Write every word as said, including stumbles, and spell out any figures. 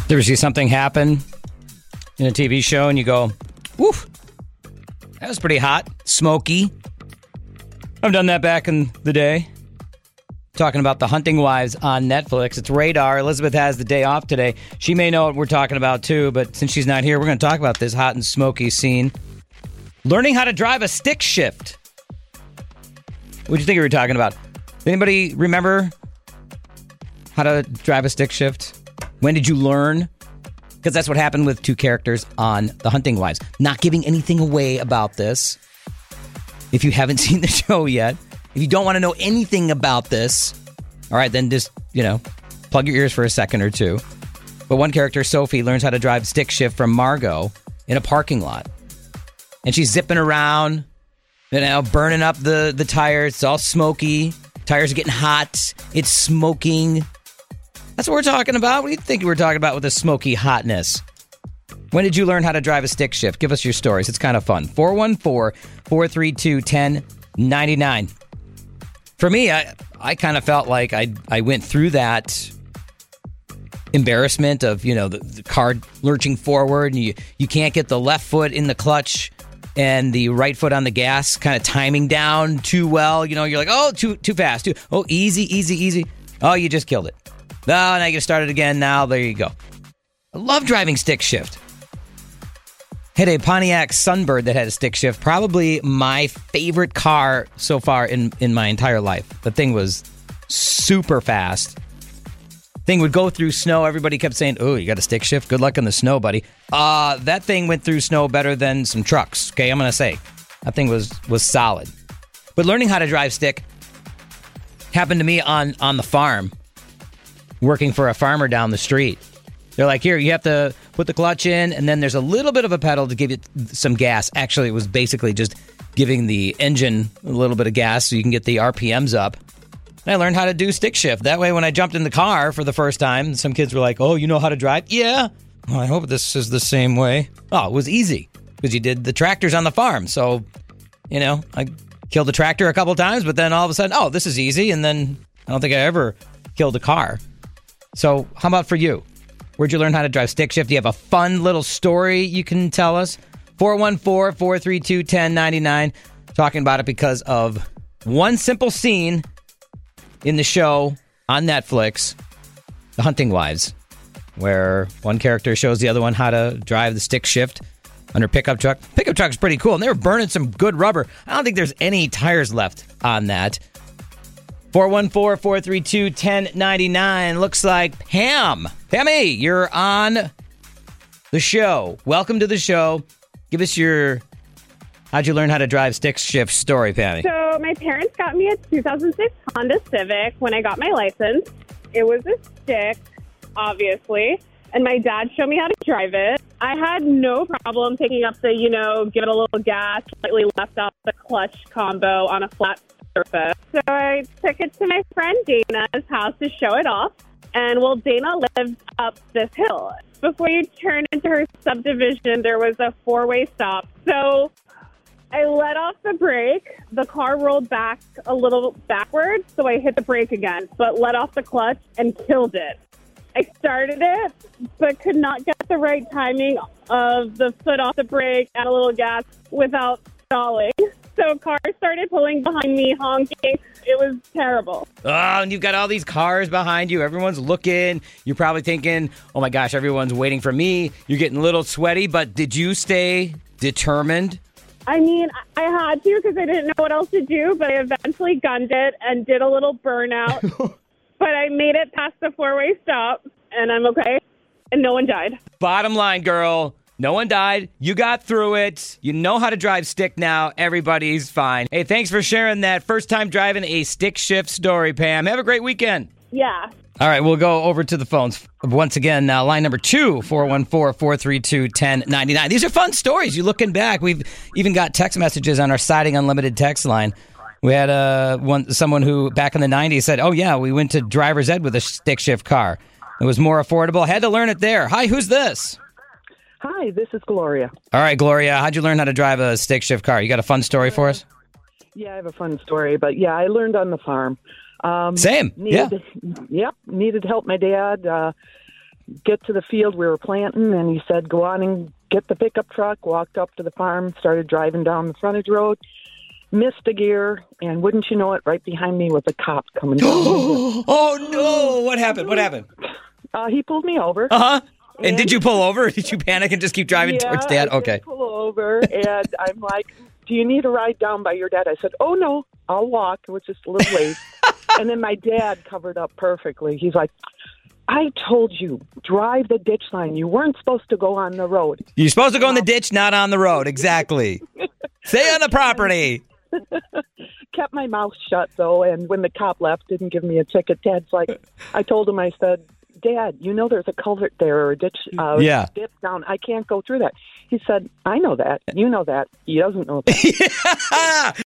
You ever see something happen in a T V show and you go, woof, that was pretty hot, smoky. I've done that back in the day. Talking about The Hunting Wives on Netflix. It's Radar. Elizabeth has the day off today. She may know what we're talking about too, but since she's not here, we're going to talk about this hot and smoky scene. Learning how to drive a stick shift. What do you think we were talking about? Anybody remember how to drive a stick shift? When did you learn? Because that's what happened with two characters on The Hunting Wives. Not giving anything away about this. If you haven't seen the show yet, if you don't want to know anything about this, all right, then just, you know, plug your ears for a second or two. But one character, Sophie, learns how to drive stick shift from Margot in a parking lot. And she's zipping around, you know, burning up the, the tires. It's all smoky. Tires are getting hot. It's smoking. That's what we're talking about. What do you think we're talking about with the smoky hotness? When did you learn how to drive a stick shift? Give us your stories. It's kind of fun. four one four, four three two, one zero nine nine. For me, I, I kind of felt like I I went through that embarrassment of, you know, the, the car lurching forward and you, you can't get the left foot in the clutch and the right foot on the gas, kind of timing down too well. You know, you're like, oh, too too fast. Too, oh, easy, easy, easy. Oh, you just killed it. Oh, now you can start it again. Now, there you go. I love driving stick shift. Had a Pontiac Sunbird that had a stick shift. Probably my favorite car so far in, in my entire life. The thing was super fast. Thing would go through snow. Everybody kept saying, oh, you got a stick shift? Good luck in the snow, buddy. Uh, that thing went through snow better than some trucks. Okay, I'm going to say. That thing was was solid. But learning how to drive stick happened to me on, on the farm. Working for a farmer down the street. They're like, here, you have to put the clutch in, and then there's a little bit of a pedal to give it some gas. Actually, it was basically just giving the engine a little bit of gas so you can get the R P Ms up. And I learned how to do stick shift. That way, when I jumped in the car for the first time, some kids were like, oh, you know how to drive? Yeah. Well, I hope this is the same way. Oh, it was easy because you did the tractors on the farm. So, you know, I killed the tractor a couple times, but then all of a sudden, oh, this is easy. And then I don't think I ever killed a car. So how about for you? Where'd you learn how to drive stick shift? Do you have a fun little story you can tell us? four one four, four three two, one zero nine nine. Talking about it because of one simple scene in the show on Netflix, The Hunting Wives, where one character shows the other one how to drive the stick shift on her pickup truck. Pickup truck's pretty cool, and they were burning some good rubber. I don't think there's any tires left on that. four one four, four three two, one zero nine nine. Looks like Pam. Pammy, you're on the show. Welcome to the show. Give us your, how'd you learn how to drive stick shift story, Pammy? So my parents got me a two thousand six Honda Civic when I got my license. It was a stick, obviously, and my dad showed me how to drive it. I had no problem picking up the, you know, give it a little gas, slightly left off the clutch combo on a flat surface. So I took it to my friend Dana's house to show it off. And well, Dana lived up this hill. Before you turn into her subdivision, there was a four-way stop. So I let off the brake. The car rolled back a little backwards, so I hit the brake again, but let off the clutch and killed it. I started it, but could not get the right timing of the foot off the brake, add a little gas without stalling. So cars started pulling behind me, honking. It was terrible. Oh, and you've got all these cars behind you. Everyone's looking. You're probably thinking, oh my gosh, everyone's waiting for me. You're getting a little sweaty, but did you stay determined? I mean, I had to because I didn't know what else to do, but I eventually gunned it and did a little burnout. But I made it past the four-way stop, and I'm okay, and no one died. Bottom line, girl. No one died. You got through it. You know how to drive stick now. Everybody's fine. Hey, thanks for sharing that first time driving a stick shift story, Pam. Have a great weekend. Yeah. All right, we'll go over to the phones. Once again, uh, line number two, four one four, four three two, one zero nine nine. These are fun stories. You looking back. We've even got text messages on our Siding Unlimited text line. We had uh, one someone who back in the nineties said, oh, yeah, we went to driver's ed with a stick shift car. It was more affordable. Had to learn it there. Hi, who's this? Hi, this is Gloria. All right, Gloria, how'd you learn how to drive a stick shift car? You got a fun story for us? Yeah, I have a fun story, but yeah, I learned on the farm. Um, Same, needed, yeah. Yep, needed to help my dad. Uh, get to the field we were planting, and he said, go on and get the pickup truck. Walked up to the farm, started driving down the frontage road, missed a gear, and wouldn't you know it, right behind me was a cop coming down. Oh, no. What happened? What happened? Uh, he pulled me over. Uh-huh. And, and did you pull over? Or did you panic and just keep driving yeah, towards Dad? I Okay. did pull over, and I'm like, do you need a ride down by your dad? I said, oh, no, I'll walk. It was just a little late. And then my dad covered up perfectly. He's like, I told you, drive the ditch line. You weren't supposed to go on the road. You're supposed to go in the ditch, not on the road. Exactly. Stay on the property. Kept my mouth shut, though, and when the cop left, didn't give me a ticket. Dad's like, I told him, I said, Dad, you know there's a culvert there or a ditch, uh, Yeah. dip down. I can't go through that. He said, I know that. You know that. He doesn't know that.